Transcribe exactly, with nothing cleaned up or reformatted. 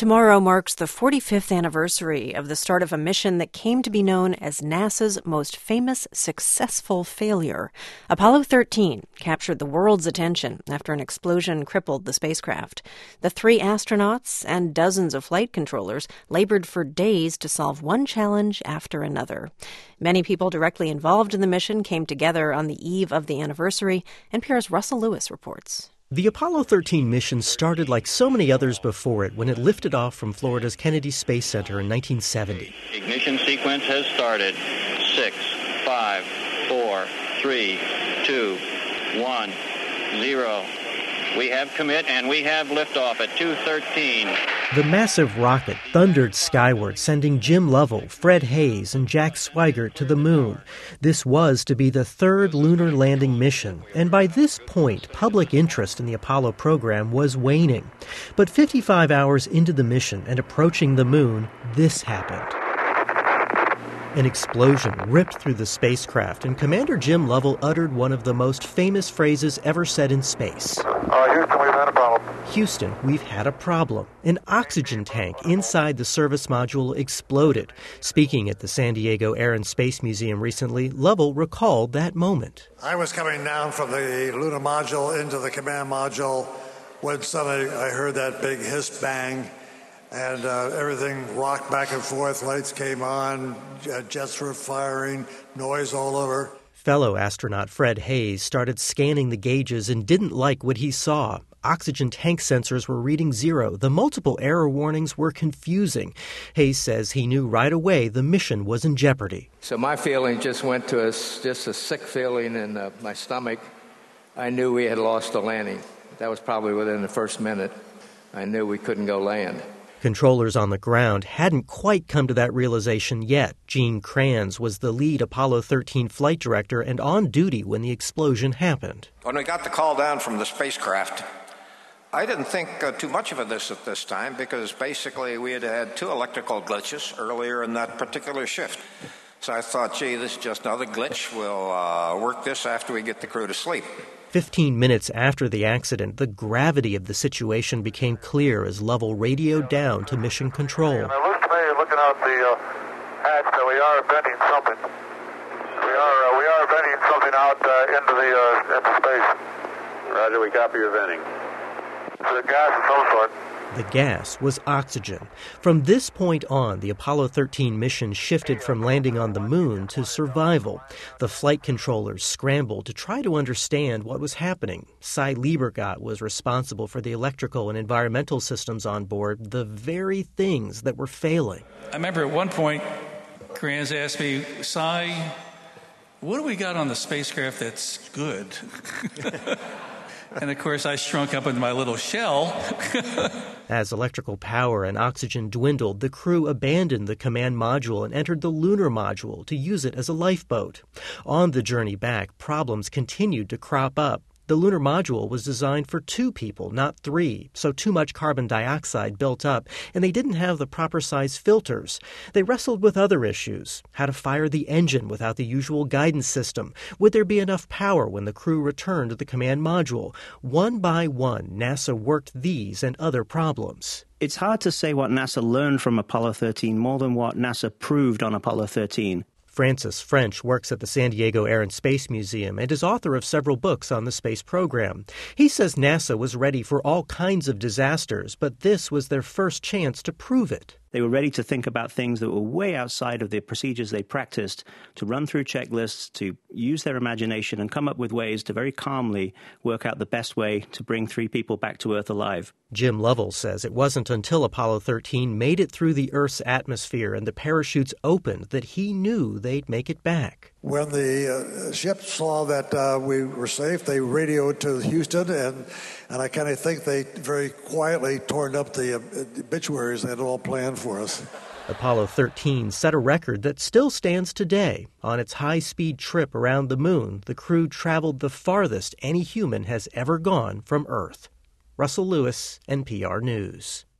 Tomorrow marks the forty-fifth anniversary of the start of a mission that came to be known as NASA's most famous successful failure. Apollo thirteen captured the world's attention after an explosion crippled the spacecraft. The three astronauts and dozens of flight controllers labored for days to solve one challenge after another. Many people directly involved in the mission came together on the eve of the anniversary. N P R's Russell Lewis reports. The Apollo thirteen mission started like so many others before it when it lifted off from Florida's Kennedy Space Center in nineteen seventy. Ignition sequence has started. Six, five, four, three, two, one, zero. We have commit and we have liftoff at two thirteen. The massive rocket thundered skyward, sending Jim Lovell, Fred Haise, and Jack Swigert to the moon. This was to be the third lunar landing mission, and by this point, public interest in the Apollo program was waning. But fifty-five hours into the mission and approaching the moon, this happened. An explosion ripped through the spacecraft, and Commander Jim Lovell uttered one of the most famous phrases ever said in space. Uh, Houston, we've had a problem. Houston, we've had a problem. An oxygen tank inside the service module exploded. Speaking at the San Diego Air and Space Museum recently, Lovell recalled that moment. I was coming down from the lunar module into the command module when suddenly I heard that big hiss bang. And uh, everything rocked back and forth, lights came on, jets were firing, noise all over. Fellow astronaut Fred Haise started scanning the gauges and didn't like what he saw. Oxygen tank sensors were reading zero. The multiple error warnings were confusing. Haise says he knew right away the mission was in jeopardy. So my feeling just went to a, just a sick feeling in uh, my stomach. I knew we had lost the landing. That was probably within the first minute. I knew we couldn't go land. Controllers on the ground hadn't quite come to that realization yet. Gene Kranz was the lead Apollo thirteen flight director and on duty when the explosion happened. When we got the call down from the spacecraft, I didn't think uh, too much of this at this time because basically we had had two electrical glitches earlier in that particular shift. So I thought, gee, this is just another glitch. We'll uh, work this after we get the crew to sleep. Fifteen minutes after the accident, the gravity of the situation became clear as Lovell radioed down to Mission Control. And it looks to me, looking out the uh, hatch, that we are venting something. We are uh, we are venting something out uh, into the uh, into space. Roger, we copy your venting. It's a gas of some sort. The gas was oxygen. From this point on, the Apollo thirteen mission shifted from landing on the moon to survival. The flight controllers scrambled to try to understand what was happening. Cy Liebergott was responsible for the electrical and environmental systems on board, the very things that were failing. I remember at one point, Kranz asked me, Cy, what do we got on the spacecraft that's good? And, of course, I shrunk up into my little shell. As electrical power and oxygen dwindled, the crew abandoned the command module and entered the lunar module to use it as a lifeboat. On the journey back, problems continued to crop up. The lunar module was designed for two people, not three, so too much carbon dioxide built up, and they didn't have the proper size filters. They wrestled with other issues. How to fire the engine without the usual guidance system? Would there be enough power when the crew returned to the command module? One by one, NASA worked these and other problems. It's hard to say what NASA learned from Apollo thirteen more than what NASA proved on Apollo thirteen. Francis French works at the San Diego Air and Space Museum and is author of several books on the space program. He says NASA was ready for all kinds of disasters, but this was their first chance to prove it. They were ready to think about things that were way outside of the procedures they practiced, to run through checklists, to use their imagination and come up with ways to very calmly work out the best way to bring three people back to Earth alive. Jim Lovell says it wasn't until Apollo thirteen made it through the Earth's atmosphere and the parachutes opened that he knew they'd make it back. When the uh, ship saw that uh, we were safe, they radioed to Houston, and, and I kind of think they very quietly torn up the uh, obituaries they had all planned for us. Apollo thirteen set a record that still stands today. On its high-speed trip around the moon, the crew traveled the farthest any human has ever gone from Earth. Russell Lewis, N P R News.